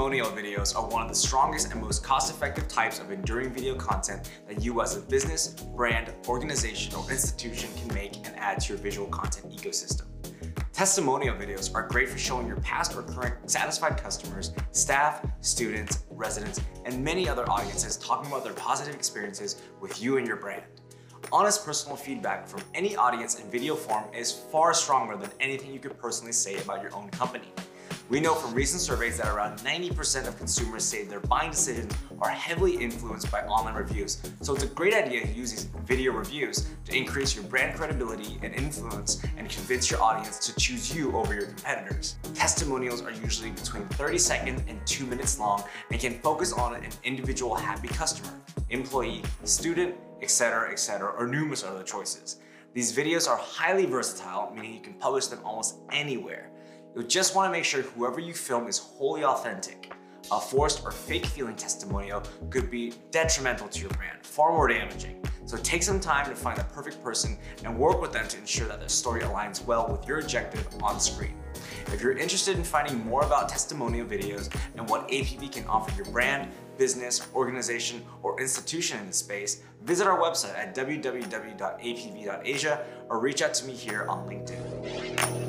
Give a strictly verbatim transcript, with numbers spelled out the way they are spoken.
Testimonial videos are one of the strongest and most cost-effective types of enduring video content that you as a business, brand, organization, or institution can make and add to your visual content ecosystem. Testimonial videos are great for showing your past or current satisfied customers, staff, students, residents, and many other audiences talking about their positive experiences with you and your brand. Honest personal feedback from any audience in video form is far stronger than anything you could personally say about your own company. We know from recent surveys that around ninety percent of consumers say their buying decisions are heavily influenced by online reviews, so it's a great idea to use these video reviews to increase your brand credibility and influence and convince your audience to choose you over your competitors. Testimonials are usually between thirty seconds and two minutes long and can focus on an individual happy customer, employee, student, et cetera, et cetera, or numerous other choices. These videos are highly versatile, meaning you can publish them almost anywhere. You'll just want to make sure whoever you film is wholly authentic. A forced or fake feeling testimonial could be detrimental to your brand, far more damaging. So take some time to find the perfect person and work with them to ensure that their story aligns well with your objective on screen. If you're interested in finding more about testimonial videos and what A P V can offer your brand, business, organization, or institution in this space, visit our website at w w w dot a p v dot asia or reach out to me here on LinkedIn.